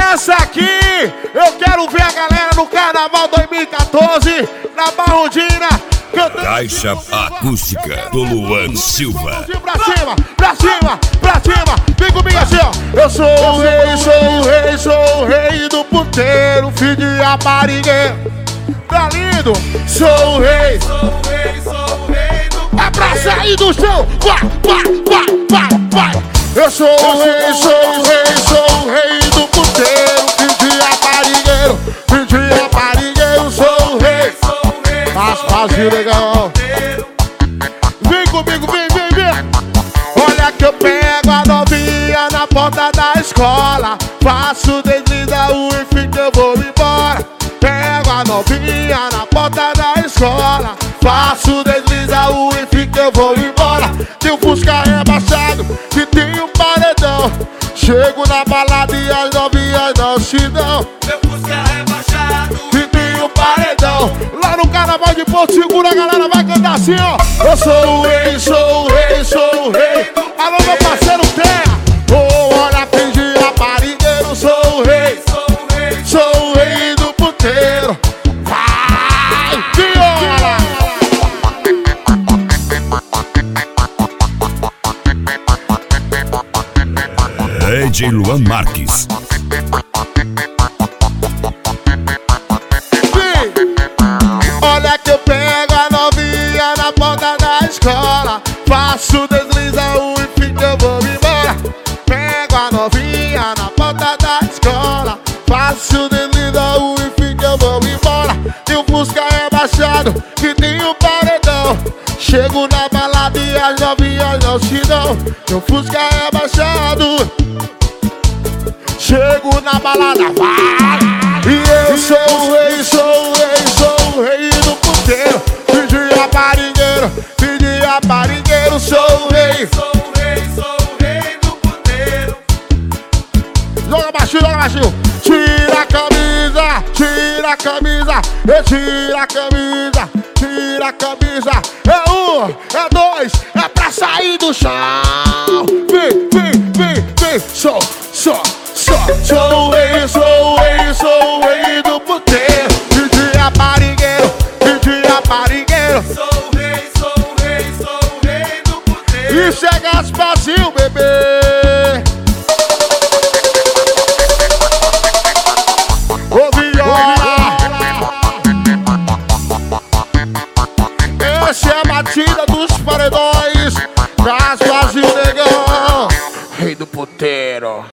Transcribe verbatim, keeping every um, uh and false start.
Essa aqui, eu quero ver a galera no Carnaval dois mil e quatorze, na Barrondina, cantando. Caixa acústica do Luan Silva. Pra cima, pra cima, pra cima. Vem comigo assim, ó. Eu sou o rei, sou o rei, sou o rei do puteiro, filho de aparigueiro. Tá lindo? Sou o rei, Sou o rei, sou o rei do puteiro. é pra sair do chão. Vai, vai, vai, vai, vai. Eu sou o rei, sou o rei, sou o rei do puteiro, filho de aparigueiro, filho de aparigueiro, sou o rei. Sou o rei, Faz, faz, legal. Vem comigo, vem, vem, vem. Olha que eu pego a novinha na porta da escola, faço desliza o enfim que eu vou embora. Pego a novinha na porta da escola, faço desliza o enfim que eu vou embora. Tem um Fusca rebaixado que tem um paredão, chego na balada e as novinhas não se dão. Meu Fusca rebaixado Que tem um paredão lá no Carnaval de Porto Seguro, a galera vai cantar assim, ó. Eu sou o rei, sou o rei, sou o rei. Alô, meu parceiro Terra. Oh, olha, filho de aparigueiro, sou o rei, Sou o rei, sou o rei do puteiro. Vai, viola! D J Luan Marques. Vem. Olha que eu pego a novinha na porta da escola, faço desliza o enfim que eu vou embora. Pego a novinha na porta da escola, faço desliza o enfim que eu vou embora. Tem um Fusca rebaixado que tem um paredão, chego na balada e as novinhas não se dão. Meu Fusca rebaixado, chego na balada, vai! E eu sou o rei, sou o rei, sou o rei do puteiro, filho de aparigueiro, filho de aparigueiro, sou o rei. sou o rei, sou o rei do puteiro. Joga baixinho, joga baixinho. Tira a camisa, tira a camisa, e tira a camisa, tira a camisa. É um, é dois, é pra sair do chão. Vem, vem, vem, vem, só, só, só. Sou o rei, sou o rei, sou o rei do puteiro, filho de aparigueiro, filho de aparigueiro. Sou o rei, sou o rei, sou o rei do puteiro. E chega espacinho, bebê. Ô viola, essa é a batida dos paredões, Gaspazinho Negão, rei do puteiro.